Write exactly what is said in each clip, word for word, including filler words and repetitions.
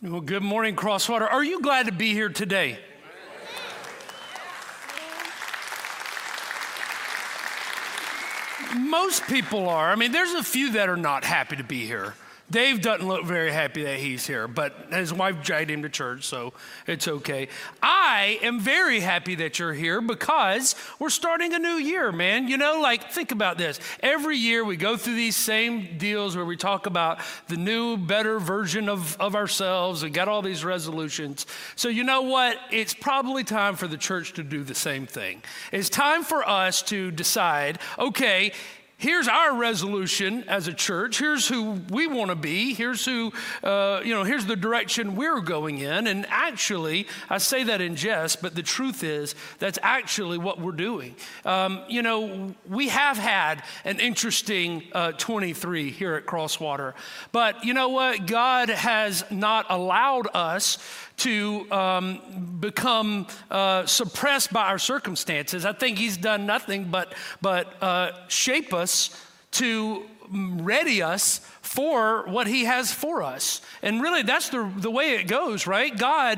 Well, good morning, Crosswater. Are you glad to be here today? Most people are. I mean, there's a few that are not happy to be here. Dave doesn't look very happy that he's here, but his wife dragged him to church, so it's okay. I am very happy that you're here because we're starting a new year, man. You know, like, think about this. Every year we go through these same deals where we talk about the new, better version of, of ourselves and got all these resolutions. So you know what? It's probably time for the church to do the same thing. It's time for us to decide, okay, here's our resolution as a church. Here's who we want to be. Here's who, uh, you know, here's the direction we're going in. And actually, I say that in jest, but the truth is that's actually what we're doing. Um, you know, we have had an interesting uh, twenty-three here at Crosswater. But you know what? God has not allowed us to um, become uh, suppressed by our circumstances. I think he's done nothing but, but uh, shape us to ready us for what he has for us. And really, that's the, the way it goes, right? God,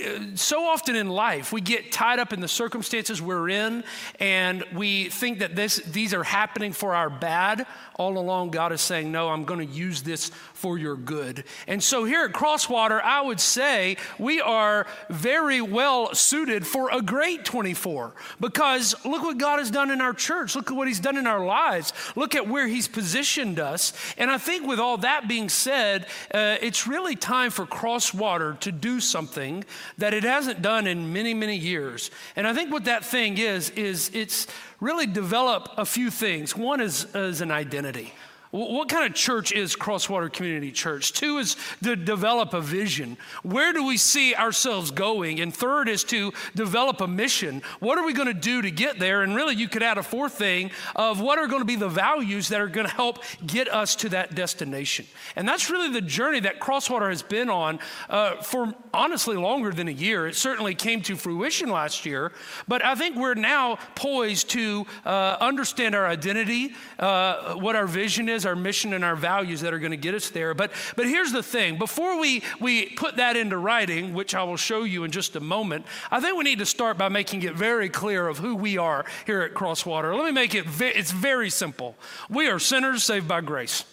so often in life, we get tied up in the circumstances we're in, and we think that this, these are happening for our bad. All along, God is saying, no, I'm going to use this for your good. And so here at Crosswater, I would say we are very well suited for a great twenty-four, because look what God has done in our church. Look at what he's done in our lives. Look at where he's positioned us. And I think with all that being said, uh, it's really time for Crosswater to do something that it hasn't done in many, many years. And I think what that thing is, is it's really develop a few things. One is, is an identity. What kind of church is Crosswater Community Church? Two is to develop a vision. Where do we see ourselves going? And third is to develop a mission. What are we going to do to get there? And really, you could add a fourth thing of what are going to be the values that are going to help get us to that destination. And that's really the journey that Crosswater has been on uh, for honestly longer than a year. It certainly came to fruition last year, but I think we're now poised to uh, understand our identity, uh, what our vision is, our mission and our values that are going to get us there. But but here's the thing. Before we, we put that into writing, which I will show you in just a moment, I think we need to start by making it very clear of who we are here at Crosswater. Let me make it, ve- it's very simple. We are sinners saved by grace.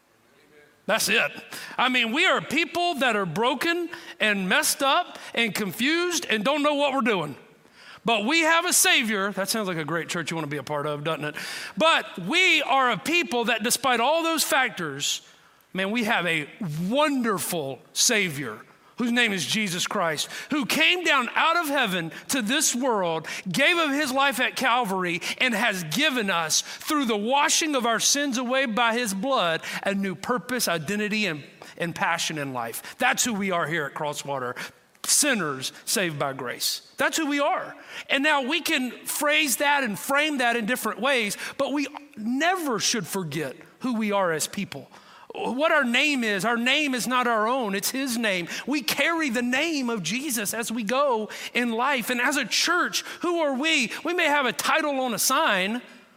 That's it. I mean, we are people that are broken and messed up and confused and don't know what we're doing. But we have a Savior. That sounds like a great church you want to be a part of, doesn't it? But we are a people that despite all those factors, man, we have a wonderful Savior whose name is Jesus Christ, who came down out of heaven to this world, gave of his life at Calvary, and has given us, through the washing of our sins away by his blood, a new purpose, identity, and, and passion in life. That's who we are here at Crosswater. Sinners saved by grace. That's who we are. And now we can phrase that and frame that in different ways, but we never should forget who we are as people. What our name is, our name is not our own, it's his name. We carry the name of Jesus as we go in life. And as a church, who are we? We may have a title on a sign,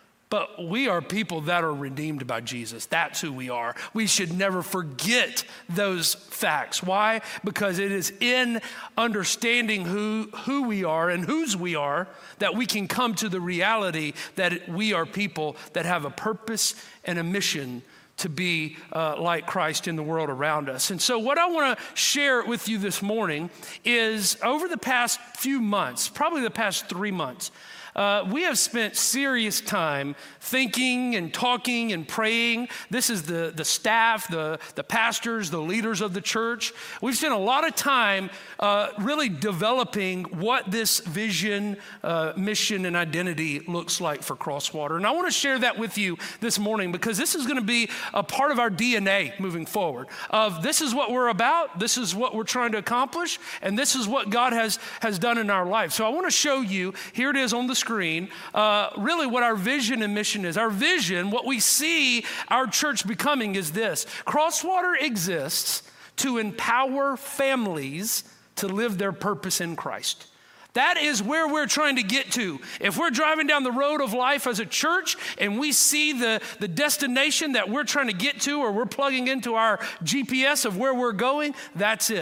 but we are people that are redeemed by Jesus. That's who we are. We should never forget those facts. Why? Because it is in understanding who, who we are and whose we are that we can come to the reality that we are people that have a purpose and a mission to be uh, like Christ in the world around us. And so what I want to share with you this morning is over the past few months, probably the past three months, Uh, we have spent serious time thinking and talking and praying. This is the, the staff, the, the pastors, the leaders of the church. We've spent a lot of time uh, really developing what this vision, uh, mission, and identity looks like for Crosswater. And I want to share that with you this morning because this is going to be a part of our D N A moving forward. Of this is what we're about, this is what we're trying to accomplish, and this is what God has, has done in our life. So I want to show you, here it is on the screen. Screen, uh, really what our vision and mission is. Our vision, what we see our church becoming is this. Crosswater exists to empower families to live their purpose in Christ. That is where we're trying to get to. If we're driving down the road of life as a church and we see the, the destination that we're trying to get to, or we're plugging into our G P S of where we're going, that's it.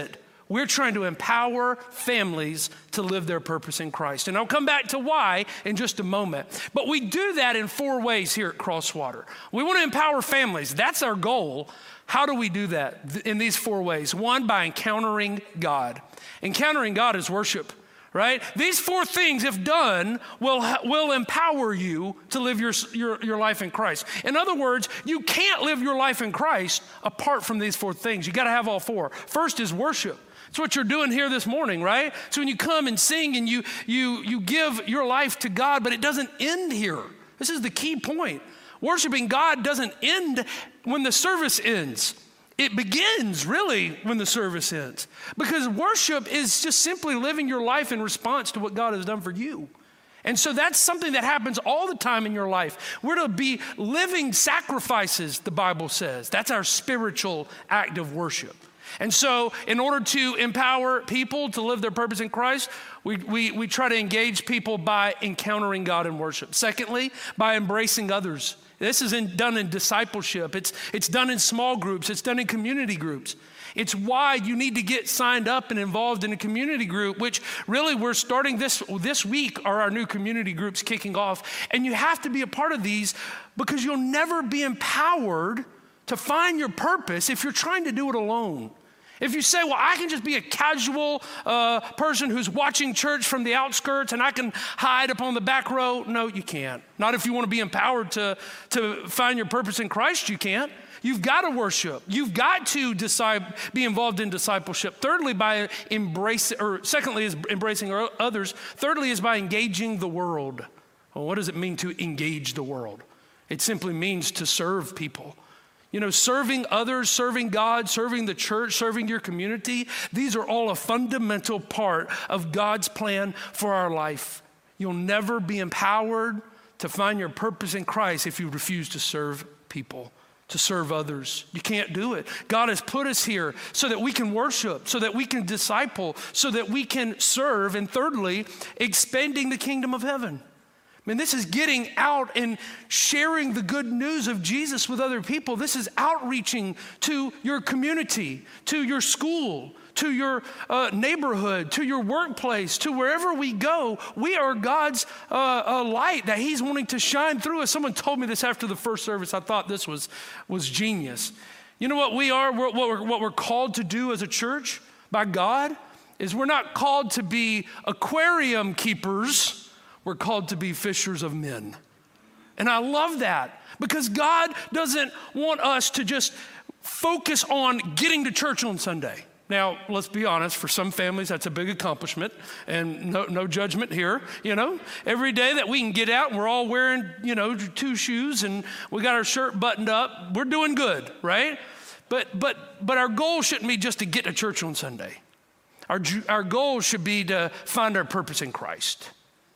We're trying to empower families to live their purpose in Christ. And I'll come back to why in just a moment. But we do that in four ways here at Crosswater. We want to empower families. That's our goal. How do we do that? In these four ways. One, by encountering God. Encountering God is worship, right? These four things, if done, will, will empower you to live your, your, your life in Christ. In other words, you can't live your life in Christ apart from these four things. You got to have all four. First is worship. It's what you're doing here this morning, right? So when you come and sing and you, you, you give your life to God, but it doesn't end here. This is the key point. Worshiping God doesn't end when the service ends. It begins really when the service ends. Because worship is just simply living your life in response to what God has done for you. And so that's something that happens all the time in your life. We're to be living sacrifices, the Bible says. That's our spiritual act of worship. And so in order to empower people to live their purpose in Christ, we, we, we try to engage people by encountering God in worship. Secondly, by embracing others. This is in, done in discipleship. It's, it's done in small groups. It's done in community groups. It's why you need to get signed up and involved in a community group, which really we're starting this, this week are our new community groups kicking off. And you have to be a part of these because you'll never be empowered to find your purpose if you're trying to do it alone. If you say, well, I can just be a casual uh, person who's watching church from the outskirts and I can hide up on the back row. No, you can't. Not if you want to be empowered to, to find your purpose in Christ, you can't. You've got to worship. You've got to decide, be involved in discipleship. Thirdly, by embracing, or secondly is embracing others. Thirdly is by engaging the world. Well, what does it mean to engage the world? It simply means to serve people. You know, serving others, serving God, serving the church, serving your community, these are all a fundamental part of God's plan for our life. You'll never be empowered to find your purpose in Christ if you refuse to serve people, to serve others. You can't do it. God has put us here so that we can worship, so that we can disciple, so that we can serve. And thirdly, expanding the kingdom of heaven. I mean, this is getting out and sharing the good news of Jesus with other people. This is outreaching to your community, to your school, to your uh, neighborhood, to your workplace, to wherever we go. We are God's uh, uh, light that he's wanting to shine through us. Someone told me this after the first service. I thought this was, was genius. You know what we are, what we're, what we're called to do as a church by God is we're not called to be aquarium keepers. We're called to be fishers of men. And I love that because God doesn't want us to just focus on getting to church on Sunday. Now, let's be honest, for some families, that's a big accomplishment and no, no judgment here, you know. Every day that we can get out and we're all wearing, you know, two shoes and we got our shirt buttoned up, we're doing good, right? But, but, but our goal shouldn't be just to get to church on Sunday. Our, our goal should be to find our purpose in Christ.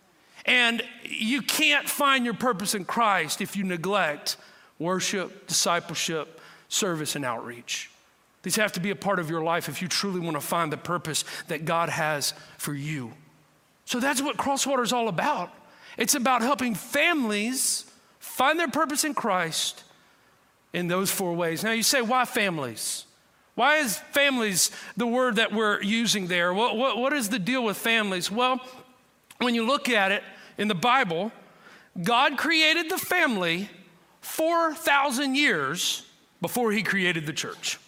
And you can't find your purpose in Christ if you neglect worship, discipleship, service, and outreach. These have to be a part of your life if you truly want to find the purpose that God has for you. So that's what Crosswater is all about. It's about helping families find their purpose in Christ in those four ways. Now you say, why families? Why is families the word that we're using there? What, what, what is the deal with families? Well, when you look at it, in the Bible, God created the family four thousand years before he created the church.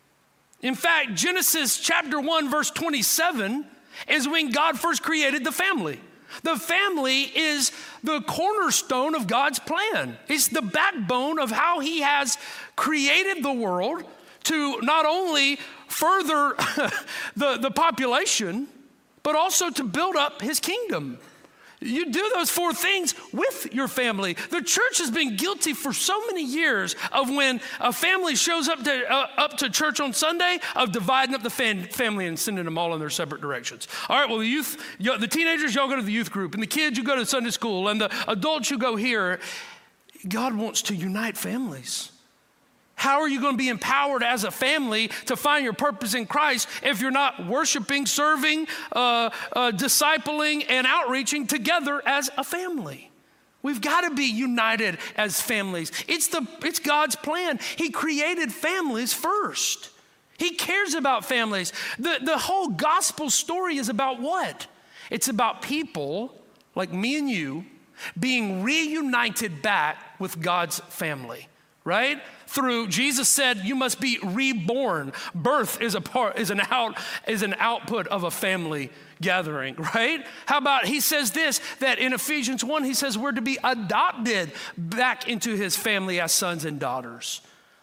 In fact, Genesis chapter one, verse twenty-seven is when God first created the family. The family is the cornerstone of God's plan. It's the backbone of how he has created the world to not only further the, the population, but also to build up his kingdom. You do those four things with your family. The church has been guilty for so many years of when a family shows up to uh, up to church on Sunday of dividing up the fam- family and sending them all in their separate directions. All right, well, the youth, the teenagers, y'all go to the youth group, and the kids, you go to Sunday school, and the adults, you go here. God wants to unite families. How are you going to be empowered as a family to find your purpose in Christ if you're not worshiping, serving, uh, uh, discipling, and outreaching together as a family? We've got to be united as families. It's the it's God's plan. He created families first. He cares about families. The, the whole gospel story is about what? It's about people like me and you being reunited back with God's family, right? Through, Jesus said, you must be reborn. Birth is a part, is an out, is an output of a family gathering, right? How about, he says this, that in Ephesians one, he says we're to be adopted back into his family as sons and daughters.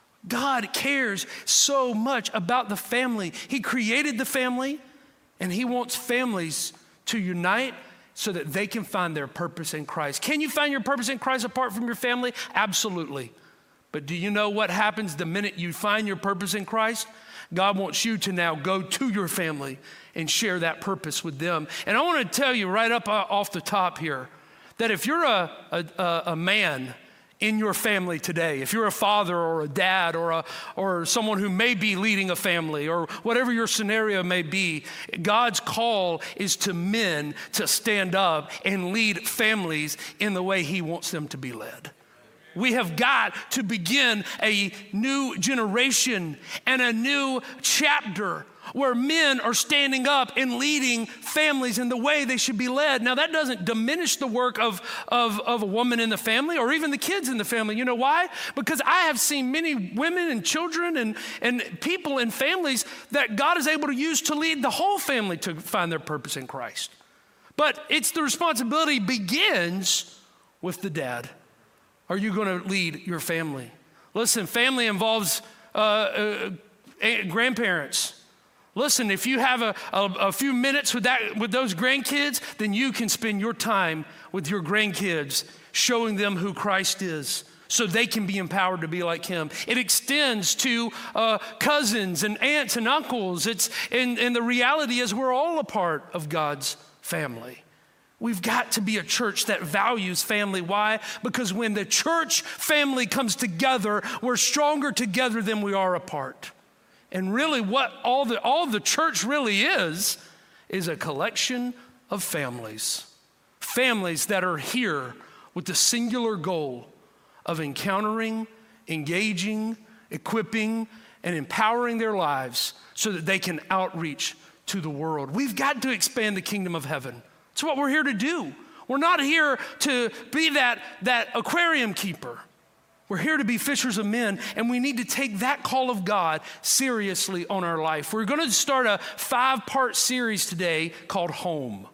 God cares so much about the family. He created the family, and he wants families to unite so that they can find their purpose in Christ. Can you find your purpose in Christ apart from your family? Absolutely. But do you know what happens the minute you find your purpose in Christ? God wants you to now go to your family and share that purpose with them. And I want to tell you right up off the top here that if you're a, a, a man in your family today, if you're a father or a dad or a, or someone who may be leading a family or whatever your scenario may be, God's call is to men to stand up and lead families in the way he wants them to be led. We have got to begin a new generation and a new chapter where men are standing up and leading families in the way they should be led. Now, that doesn't diminish the work of, of, of a woman in the family or even the kids in the family. You know why? Because I have seen many women and children and, and people in families that God is able to use to lead the whole family to find their purpose in Christ. But it's the responsibility begins with the dad. Are you going to lead your family? Listen, family involves uh, uh, grandparents. Listen, if you have a, a, a few minutes with that, with those grandkids, then you can spend your time with your grandkids showing them who Christ is so they can be empowered to be like him. It extends to uh, cousins and aunts and uncles. It's, and, and the reality is we're all a part of God's family. We've got to be a church that values family. Why? Because when the church family comes together, we're stronger together than we are apart. And really what all the, all the church really is, is a collection of families. Families that are here with the singular goal of encountering, engaging, equipping, and empowering their lives so that they can outreach to the world. We've got to expand the kingdom of heaven. It's what we're here to do. We're not here to be that, that aquarium keeper. We're here to be fishers of men, and we need to take that call of God seriously on our life. We're going to start a five-part series today called Home.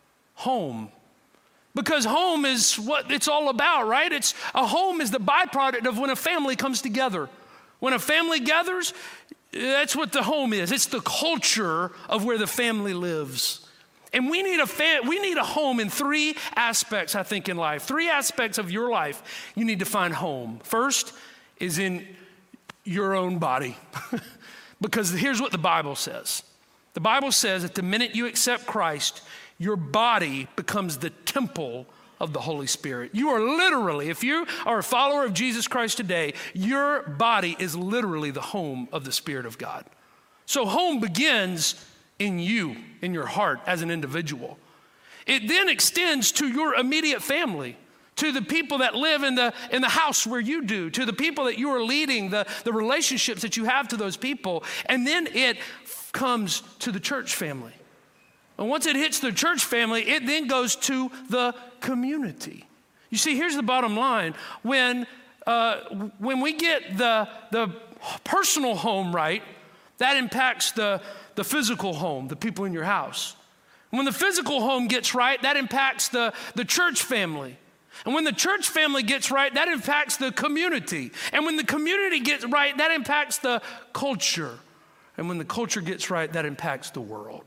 Home. Because home is what it's all about, right? It's a home is the byproduct of when a family comes together. When a family gathers, that's what the home is. It's the culture of where the family lives. And we need a fam- we need a home in three aspects, I think, in life. Three aspects of your life you need to find home. First is in your own body. Because here's what the Bible says. The Bible says that the minute you accept Christ, your body becomes the temple of the Holy Spirit. You are literally, if you are a follower of Jesus Christ today, your body is literally the home of the Spirit of God. So home begins in you, in your heart as an individual. It then extends to your immediate family, to the people that live in the, in the house where you do, to the people that you are leading, the, the relationships that you have to those people. And then it f- comes to the church family. And once it hits the church family, it then goes to the community. You see, here's the bottom line. When, uh, when we get the, the personal home right, that impacts the the physical home, the people in your house. And when the physical home gets right, that impacts the, the church family. And when the church family gets right, that impacts the community. And when the community gets right, that impacts the culture. And when the culture gets right, that impacts the world.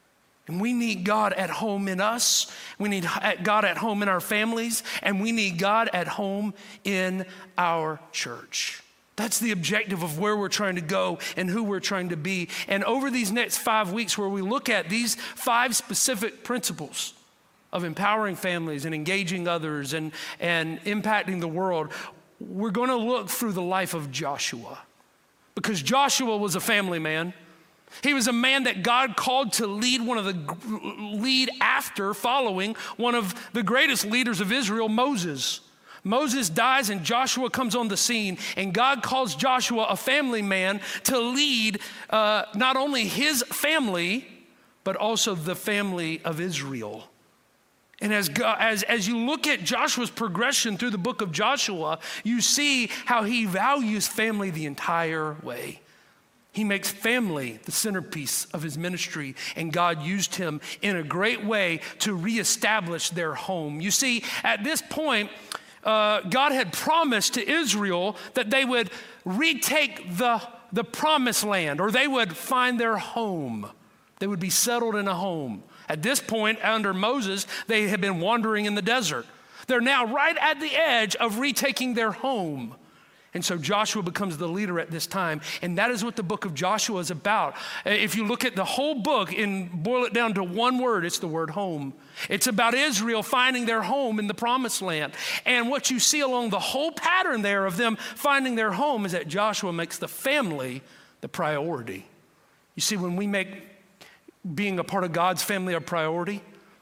And we need God at home in us. We need God at home in our families. And we need God at home in our church. That's the objective of where we're trying to go and who we're trying to be. And over these next five weeks where we look at these five specific principles of empowering families and engaging others and, and impacting the world, we're going to look through the life of Joshua. Because Joshua was a family man. He was a man that God called to lead one of the lead after following one of the greatest leaders of Israel, Moses. Moses dies and Joshua comes on the scene, and God calls Joshua a family man to lead uh, not only his family, but also the family of Israel. And as, God, as, as you look at Joshua's progression through the book of Joshua, you see how he values family the entire way. He makes family the centerpiece of his ministry, and God used him in a great way to reestablish their home. You see, at this point, uh, God had promised to Israel that they would retake the, the promised land, or they would find their home. They would be settled in a home. At this point, under Moses, they had been wandering in the desert. They're now right at the edge of retaking their home. And so Joshua becomes the leader at this time. And that is what the book of Joshua is about. If you look at the whole book and boil it down to one word, it's the word home. It's about Israel finding their home in the promised land. And what you see along the whole pattern there of them finding their home is that Joshua makes the family the priority. You see, when we make being a part of God's family a priority,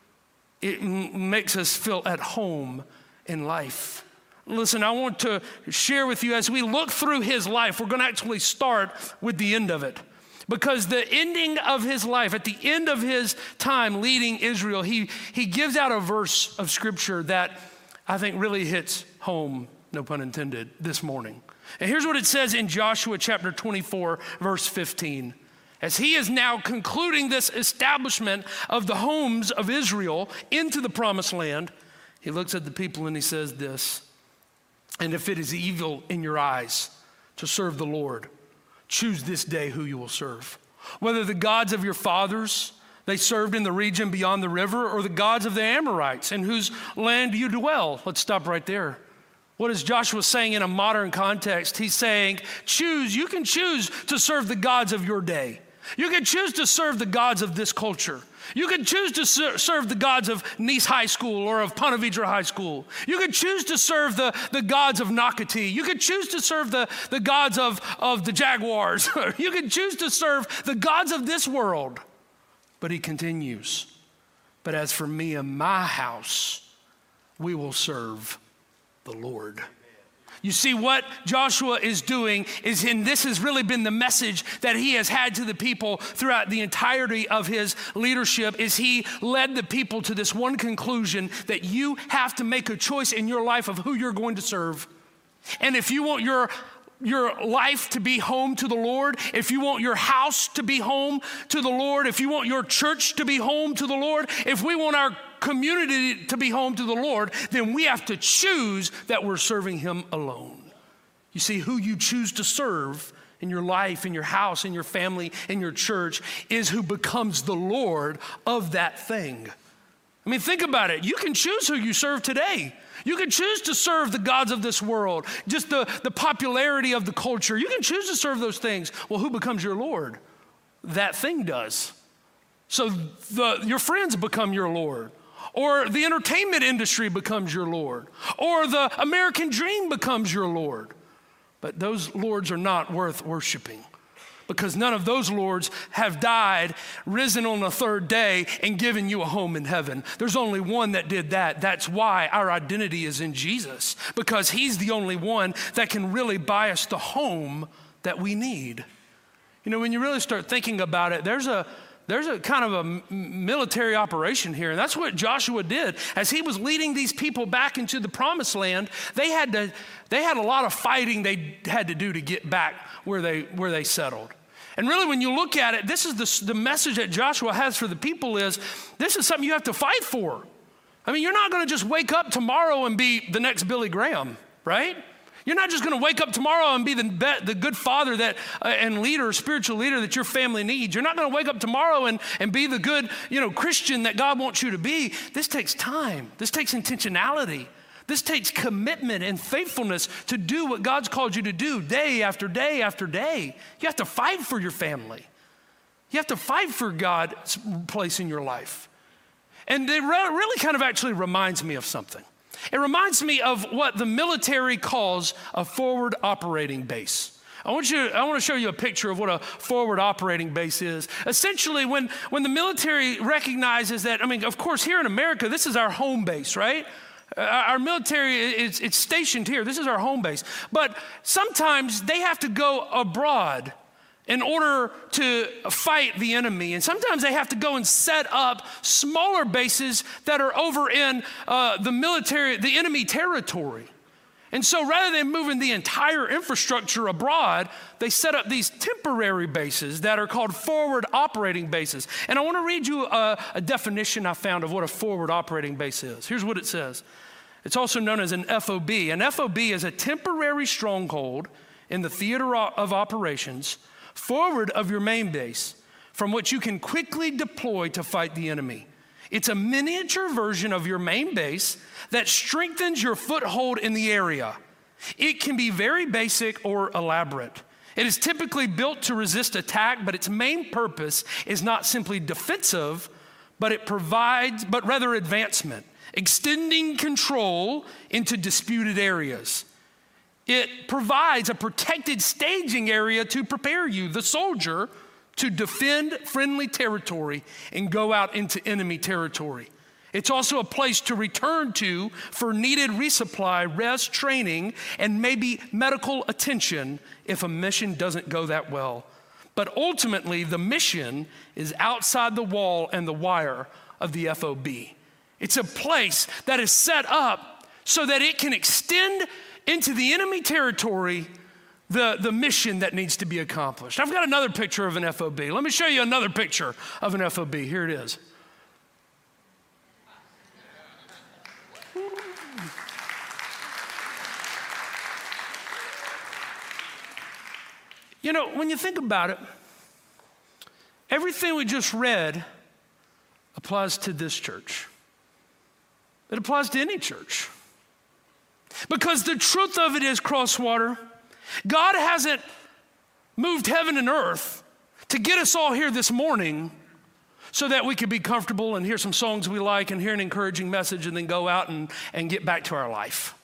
it m- makes us feel at home in life. Listen, I want to share with you as we look through his life, we're going to actually start with the end of it. Because the ending of his life, at the end of his time leading Israel, he, he gives out a verse of scripture that I think really hits home, no pun intended, this morning. And here's what it says in Joshua chapter twenty-four, verse fifteen. As he is now concluding this establishment of the homes of Israel into the promised land, he looks at the people and he says this, "And if it is evil in your eyes to serve the Lord, choose this day who you will serve. Whether the gods of your fathers they served in the region beyond the river, or the gods of the Amorites in whose land you dwell." Let's stop right there. What is Joshua saying in a modern context? He's saying, choose, you can choose to serve the gods of your day. You can choose to serve the gods of this culture. You can choose to ser- serve the gods of Nice High School or of Ponte Vedra High School. You can choose to serve the, the gods of Nocatee. You can choose to serve the, the gods of, of the Jaguars. You can choose to serve the gods of this world. But he continues, "But as for me and my house, we will serve the Lord." You see, what Joshua is doing is, and this has really been the message that he has had to the people throughout the entirety of his leadership, is he led the people to this one conclusion, that you have to make a choice in your life of who you're going to serve. And if you want your your life to be home to the Lord, if you want your house to be home to the Lord, if you want your church to be home to the Lord, if we want our community to be home to the Lord, then we have to choose that we're serving him alone. You see, who you choose to serve in your life, in your house, in your family, in your church, is who becomes the Lord of that thing. I mean, think about it. You can choose who you serve today. You can choose to serve the gods of this world, just the, the popularity of the culture. You can choose to serve those things. Well, who becomes your Lord? That thing does. So the, your friends become your Lord. Or the entertainment industry becomes your Lord. Or the American dream becomes your Lord. But those lords are not worth worshiping, because none of those lords have died, risen on the third day, and given you a home in heaven. There's only one that did that. That's why our identity is in Jesus, because he's the only one that can really buy us the home that we need. You know, when you really start thinking about it, there's a There's a kind of a military operation here, and that's what Joshua did. As he was leading these people back into the promised land, they had to, they had a lot of fighting they had to do to get back where they, where they settled. And really, when you look at it, this is the, the message that Joshua has for the people is, this is something you have to fight for. I mean, you're not going to just wake up tomorrow and be the next Billy Graham, right? You're not just going to wake up tomorrow and be the, the good father that uh, and leader, spiritual leader that your family needs. You're not going to wake up tomorrow and, and be the good, you know, Christian that God wants you to be. This takes time. This takes intentionality. This takes commitment and faithfulness to do what God's called you to do day after day after day. You have to fight for your family. You have to fight for God's place in your life. And it re- really kind of actually reminds me of something. It reminds me of what the military calls a forward operating base. I want you, I want to show you a picture of what a forward operating base is. Essentially, when, when the military recognizes that, I mean, of course, here in America, this is our home base, right? Uh, our military, is it's stationed here. This is our home base. But sometimes they have to go abroad in order to fight the enemy. And sometimes they have to go and set up smaller bases that are over in uh, the military, the enemy territory. And so rather than moving the entire infrastructure abroad, they set up these temporary bases that are called forward operating bases. And I want to read you a, a definition I found of what a forward operating base is. Here's what it says. It's also known as an F O B. An F O B is a temporary stronghold in the theater of operations forward of your main base from which you can quickly deploy to fight the enemy. It's a miniature version of your main base that strengthens your foothold in the area. It can be very basic or elaborate. It is typically built to resist attack, but its main purpose is not simply defensive, but it provides, but rather advancement, extending control into disputed areas. It provides a protected staging area to prepare you, the soldier, to defend friendly territory and go out into enemy territory. It's also a place to return to for needed resupply, rest, training, and maybe medical attention if a mission doesn't go that well. But ultimately, the mission is outside the wall and the wire of the F O B. It's a place that is set up so that it can extend into the enemy territory the, the mission that needs to be accomplished. I've got another picture of an F O B. Let me show you another picture of an F O B. Here it is. You know, when you think about it, everything we just read applies to this church. It applies to any church. Because the truth of it is, Crosswater, God hasn't moved heaven and earth to get us all here this morning so that we could be comfortable and hear some songs we like and hear an encouraging message and then go out and, and get back to our life.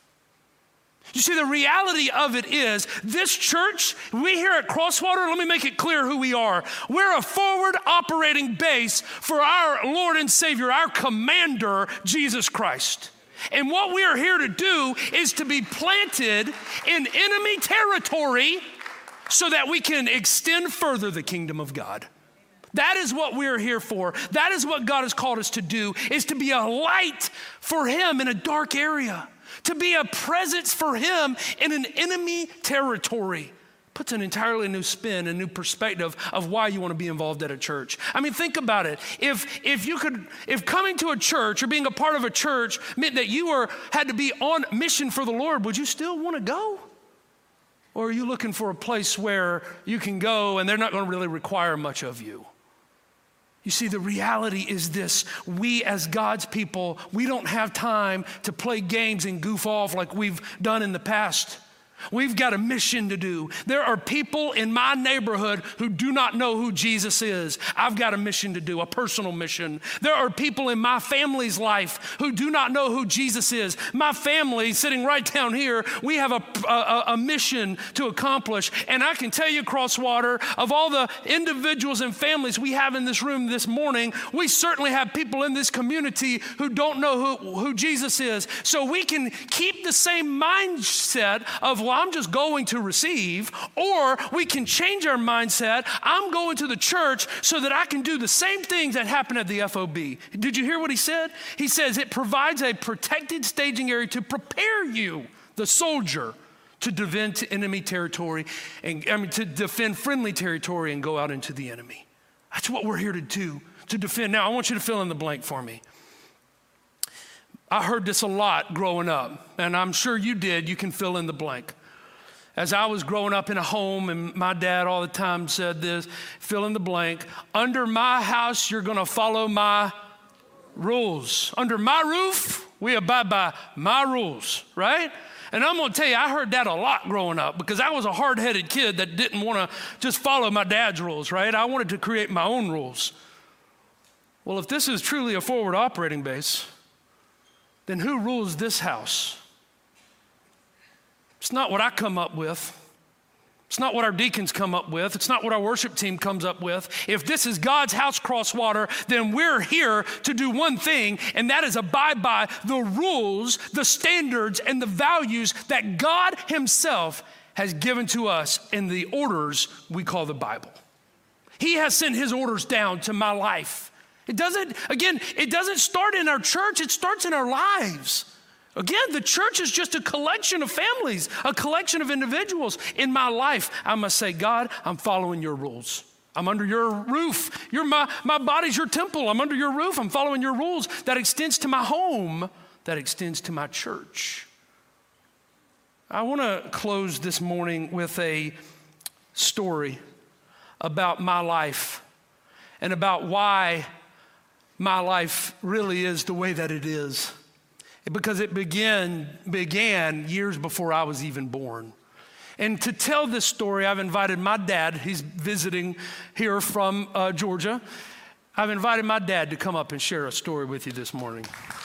You see, the reality of it is, this church, we here at Crosswater, let me make it clear who we are. We're a forward operating base for our Lord and Savior, our commander, Jesus Christ. And what we are here to do is to be planted in enemy territory so that we can extend further the kingdom of God. That is what we're here for. That is what God has called us to do, is to be a light for Him in a dark area, to be a presence for Him in an enemy territory. Puts an entirely new spin, a new perspective of why you want to be involved at a church. I mean, think about it. If if you could, if coming to a church or being a part of a church meant that you were had to be on mission for the Lord, would you still want to go? Or are you looking for a place where you can go and they're not going to really require much of you? You see, the reality is this: we as God's people, we don't have time to play games and goof off like we've done in the past. We've got a mission to do. There are people in my neighborhood who do not know who Jesus is. I've got a mission to do, a personal mission. There are people in my family's life who do not know who Jesus is. My family, sitting right down here, we have a, a, a mission to accomplish. And I can tell you, Crosswater, of all the individuals and families we have in this room this morning, we certainly have people in this community who don't know who, who Jesus is. So we can keep the same mindset of, well, I'm just going to receive, or we can change our mindset. I'm going to the church so that I can do the same things that happen at the F O B. Did you hear what he said? He says it provides a protected staging area to prepare you, the soldier, to defend enemy territory and I mean to defend friendly territory and go out into the enemy. That's what we're here to do, to defend. Now, I want you to fill in the blank for me. I heard this a lot growing up, and I'm sure you did. You can fill in the blank. As I was growing up in a home, and my dad all the time said this, fill in the blank, under my house, you're gonna follow my rules. Under my roof, we abide by my rules, right? And I'm gonna tell you, I heard that a lot growing up because I was a hard-headed kid that didn't wanna just follow my dad's rules, right? I wanted to create my own rules. Well, if this is truly a forward operating base, then who rules this house? It's not what I come up with. It's not what our deacons come up with. It's not what our worship team comes up with. If this is God's house, Crosswater, then we're here to do one thing, and that is abide by the rules, the standards, and the values that God himself has given to us in the orders we call the Bible. He has sent his orders down to my life. It doesn't, again, it doesn't start in our church. It starts in our lives. Again, the church is just a collection of families, a collection of individuals. In my life, I must say, God, I'm following your rules. I'm under your roof. You're my, my body's your temple. I'm under your roof. I'm following your rules. That extends to my home. That extends to my church. I want to close this morning with a story about my life and about why my life really is the way that it is. Because it began, began years before I was even born. And to tell this story, I've invited my dad. He's visiting here from uh, Georgia. I've invited my dad to come up and share a story with you this morning.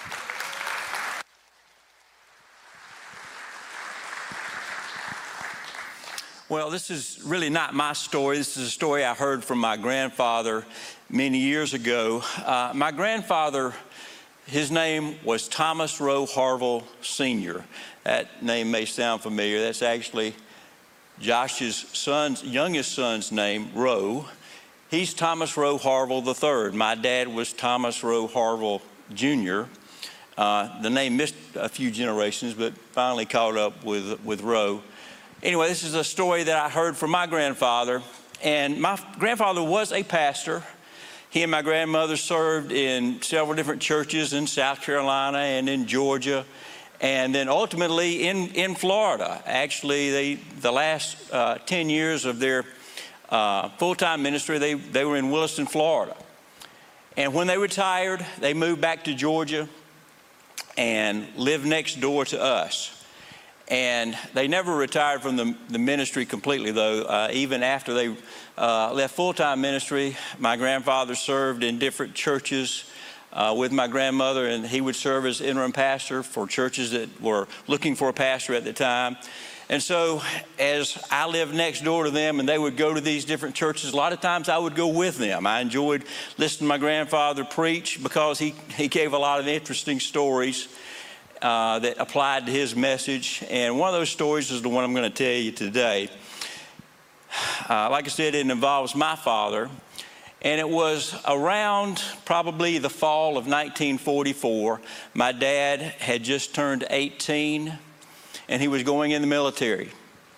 Well, this is really not my story. This is a story I heard from my grandfather many years ago. Uh, my grandfather, his name was Thomas Rowe Harville Senior That name may sound familiar. That's actually Josh's son's, youngest son's name, Rowe. He's Thomas Rowe Harville the third. My dad was Thomas Rowe Harville Junior Uh, the name missed a few generations, but finally caught up with, with Rowe. Anyway, this is a story that I heard from my grandfather. And my grandfather was a pastor. He and my grandmother served in several different churches in South Carolina and in Georgia, and then ultimately in, in Florida. Actually, they, the last uh, ten years of their uh, full-time ministry, they, they were in Williston, Florida. And when they retired, they moved back to Georgia and lived next door to us. And they never retired from the, the ministry completely, though. Uh, even after they uh, left full-time ministry, my grandfather served in different churches uh, with my grandmother, and he would serve as interim pastor for churches that were looking for a pastor at the time. And so as I lived next door to them and they would go to these different churches, a lot of times I would go with them. I enjoyed listening to my grandfather preach because he, he gave a lot of interesting stories Uh, that applied to his message. And one of those stories is the one I'm going to tell you today. Uh, like I said, it involves my father. And it was around probably the fall of nineteen forty-four. My dad had just turned eighteen and he was going in the military.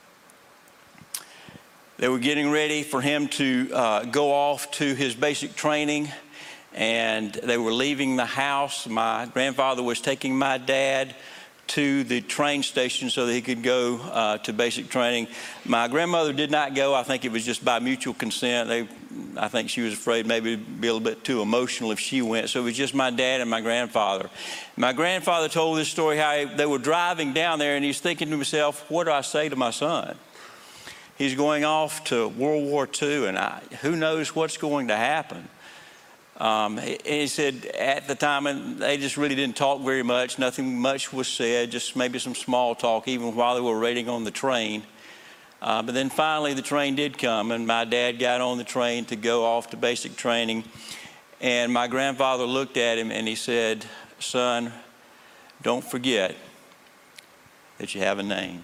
They were getting ready for him to uh, go off to his basic training. And they were leaving the house. My grandfather was taking my dad to the train station so that he could go uh, to basic training. My grandmother did not go. I think it was just by mutual consent. They, I think she was afraid maybe it'd be a little bit too emotional if she went. So it was just my dad and my grandfather. My grandfather told this story how he, they were driving down there, and he's thinking to himself, what do I say to my son? He's going off to World War Two, and I, who knows what's going to happen. Um, he, he said at the time, and they just really didn't talk very much. Nothing much was said, just maybe some small talk, even while they were waiting on the train. Uh, but then finally the train did come, and my dad got on the train to go off to basic training. And my grandfather looked at him and he said, son, don't forget that you have a name.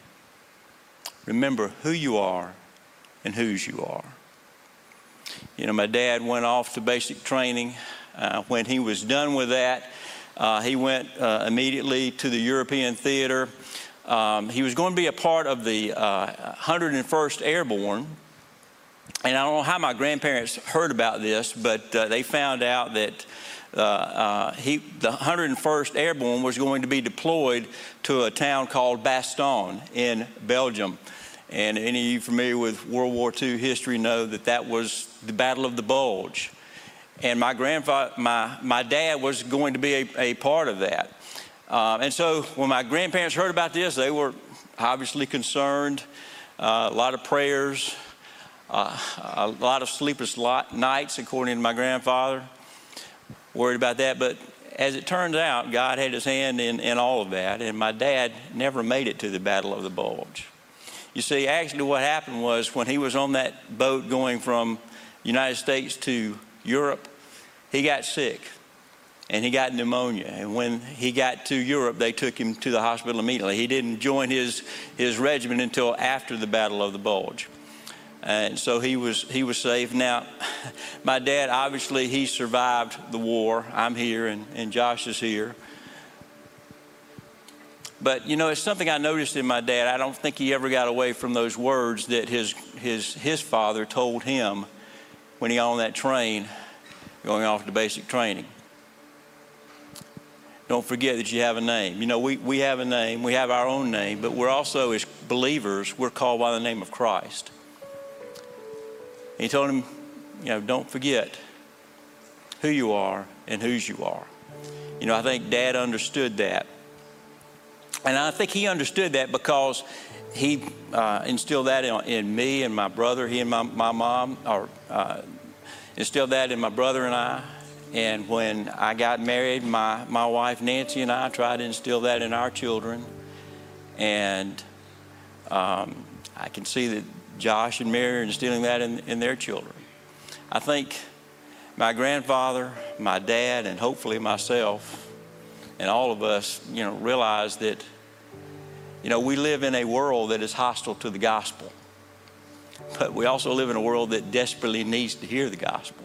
Remember who you are and whose you are. You know, my dad went off to basic training. Uh, when he was done with that, uh, he went uh, immediately to the European Theater. Um, he was going to be a part of the uh, one hundred first Airborne. And I don't know how my grandparents heard about this, but uh, they found out that uh, uh, he, the one hundred first Airborne was going to be deployed to a town called Bastogne in Belgium. And any of you familiar with World War Two history know that that was the Battle of the Bulge. And my grandfather, my, my dad was going to be a, a part of that. Uh, and so when my grandparents heard about this, they were obviously concerned. Uh, a lot of prayers, uh, a lot of sleepless nights, according to my grandfather, worried about that. But as it turns out, God had his hand in, in all of that. And my dad never made it to the Battle of the Bulge. You see, actually what happened was when he was on that boat going from United States to Europe, he got sick and he got pneumonia. And when he got to Europe, they took him to the hospital immediately. He didn't join his, his regiment until after the Battle of the Bulge. And so he was, he was safe. Now, my dad, obviously, he survived the war. I'm here and, and Josh is here. But, you know, it's something I noticed in my dad. I don't think he ever got away from those words that his, his, his father told him when he got on that train going off to basic training. Don't forget that you have a name. You know, we, we have a name. We have our own name. But we're also, as believers, we're called by the name of Christ. And he told him, you know, don't forget who you are and whose you are. You know, I think Dad understood that. And I think he understood that because he uh, instilled that in, in me and my brother. He and my, my mom or, uh, instilled that in my brother and I. And when I got married, my, my wife Nancy and I tried to instill that in our children. And um, I can see that Josh and Mary are instilling that in, in their children. I think my grandfather, my dad, and hopefully myself, and all of us, you know, realize that, you know, we live in a world that is hostile to the gospel. But we also live in a world that desperately needs to hear the gospel.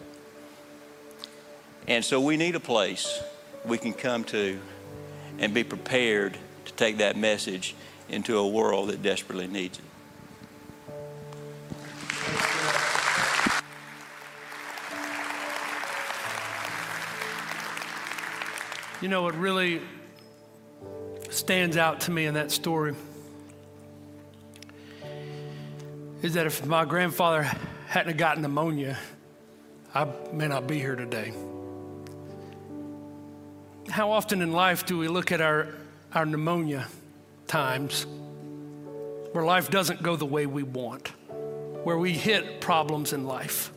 And so we need a place we can come to and be prepared to take that message into a world that desperately needs it. You know what really stands out to me in that story is that if my grandfather hadn't gotten pneumonia, I may not be here today. How often in life do we look at our, our pneumonia times where life doesn't go the way we want, where we hit problems in life?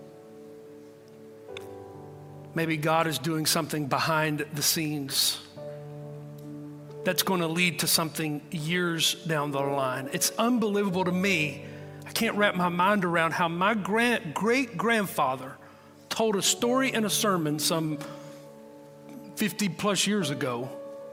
Maybe God is doing something behind the scenes that's going to lead to something years down the line. It's unbelievable to me. I can't wrap my mind around how my grand, great-grandfather told a story in a sermon some fifty plus years ago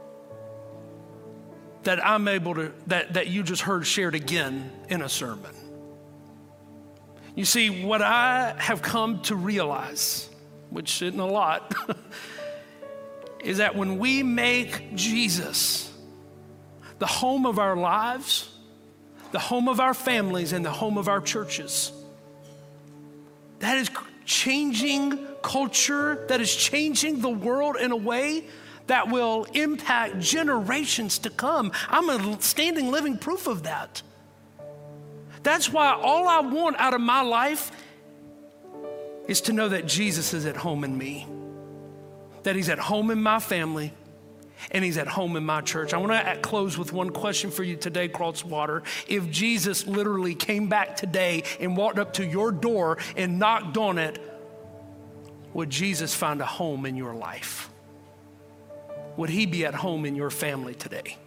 that I'm able to, that, that you just heard shared again in a sermon. You see, what I have come to realize, which isn't a lot, is that when we make Jesus the home of our lives, the home of our families, and the home of our churches, that is changing culture, that is changing the world in a way that will impact generations to come. I'm a standing living proof of that. That's why all I want out of my life is to know that Jesus is at home in me, that he's at home in my family, and he's at home in my church. I want to close with one question for you today, Crosswater. If Jesus literally came back today and walked up to your door and knocked on it, would Jesus find a home in your life? Would he be at home in your family today?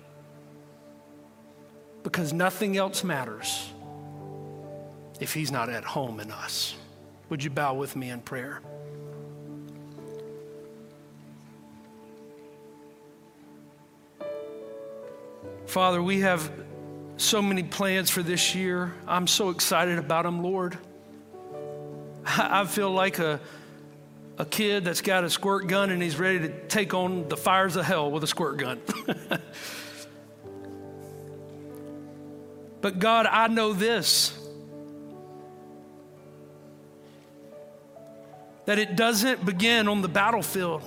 Because nothing else matters if he's not at home in us. Would you bow with me in prayer? Father, we have so many plans for this year. I'm so excited about them, Lord. I feel like a, a kid that's got a squirt gun and he's ready to take on the fires of hell with a squirt gun. But God, I know this, that it doesn't begin on the battlefield.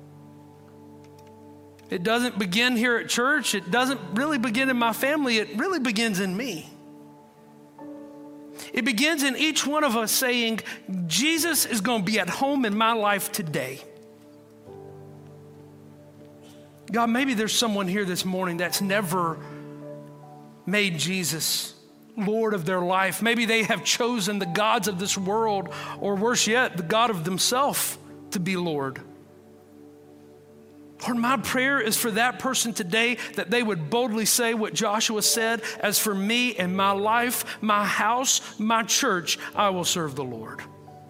It doesn't begin here at church. It doesn't really begin in my family. It really begins in me. It begins in each one of us saying, Jesus is going to be at home in my life today. God, maybe there's someone here this morning that's never made Jesus Lord of their life. Maybe they have chosen the gods of this world, or worse yet, the God of themselves to be Lord. Lord, my prayer is for that person today that they would boldly say what Joshua said, as for me and my life, my house, my church, I will serve the Lord.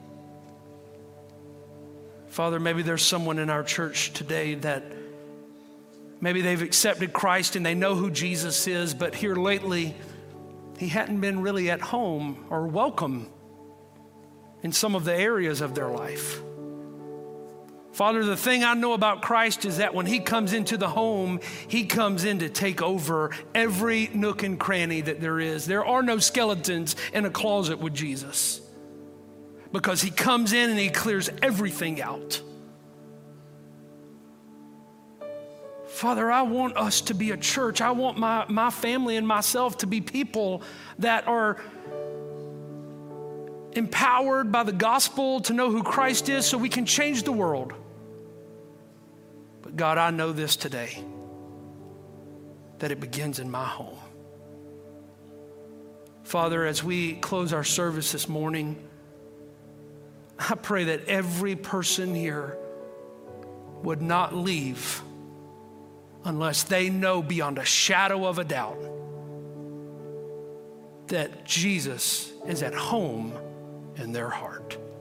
Father, maybe there's someone in our church today that maybe they've accepted Christ and they know who Jesus is, but here lately, he hadn't been really at home or welcome in some of the areas of their life. Father, the thing I know about Christ is that when he comes into the home, he comes in to take over every nook and cranny that there is. There are no skeletons in a closet with Jesus, because he comes in and he clears everything out. Father, I want us to be a church. I want my, my family and myself to be people that are empowered by the gospel to know who Christ is so we can change the world. But God, I know this today, that it begins in my home. Father, as we close our service this morning, I pray that every person here would not leave unless they know beyond a shadow of a doubt that Jesus is at home in their heart.